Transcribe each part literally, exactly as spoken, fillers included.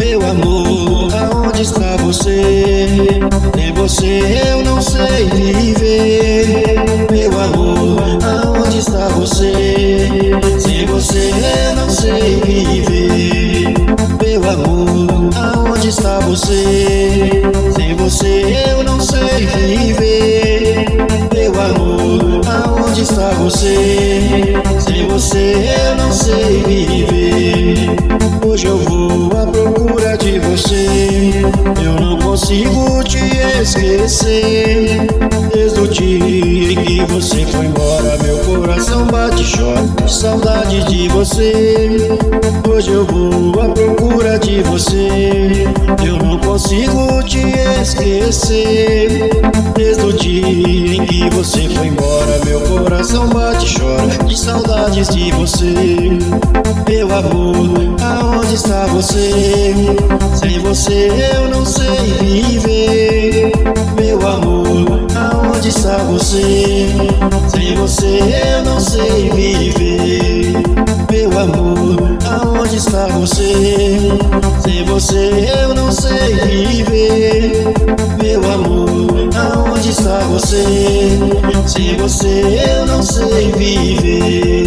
Meu amor, aonde está você? Sem você eu não sei viver. Meu amor, aonde está você? Sem você eu não sei viver. Meu amor, aonde está você? Sem você eu não sei viver. Meu amor, aonde está você? Sem você eu não sei viver. Hoje eu vou à procura de você. Eu não consigo te esquecer. Desde o dia em que você foi embora, meu coração bate e chora de saudade de você. Hoje eu vou à procura de você. Eu não consigo te esquecer. Desde o dia em que você foi embora, meu coração bate e chora de saudades de você. Meu amor, aonde está você? Sem você eu não sei viver. Meu amor, aonde está você? Sem você eu não sei viver. Meu amor, aonde está você? Sem você eu não sei viver. Meu amor, aonde está você? Sem você eu não sei viver.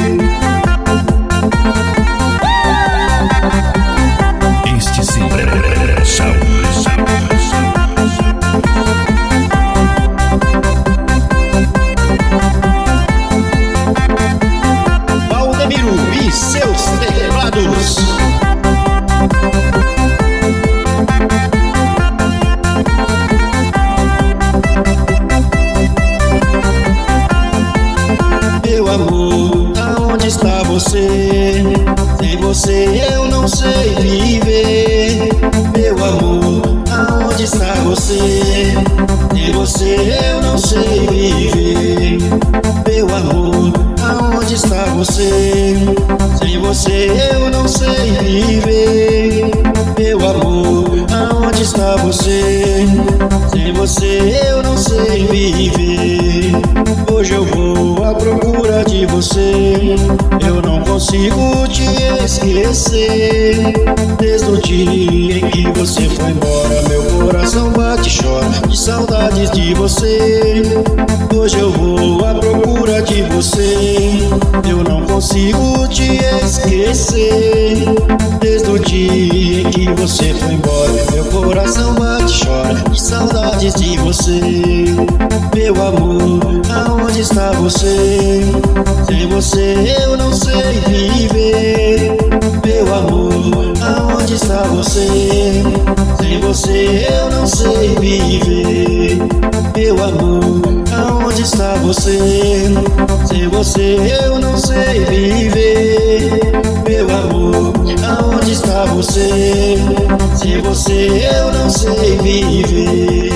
Este sim é Saúl. Valdemiro e seus teclados. Meu amor, aonde está você? Sem você eu não sei viver. Meu amor, aonde está você? Sem você eu não sei viver. Meu amor, aonde está você? Sem você eu não sei viver. Meu amor, aonde está você? Sem você eu não sei viver. Hoje eu vou à procura de você. Eu não consigo te esquecer. Desde o dia em que você foi embora, meu coração bate e chora de saudades de você. Hoje eu vou à procura de você. Eu não consigo te esquecer. Desde o dia em que você foi embora, meu coração bate e chora de saudades de você. Meu amor, aonde está você? Sem você eu não sei viver. Meu amor, aonde está você? Sem você eu não sei viver. Meu amor, aonde está você? Sem você eu não sei viver. Meu amor, aonde está você? Sem você eu não sei viver.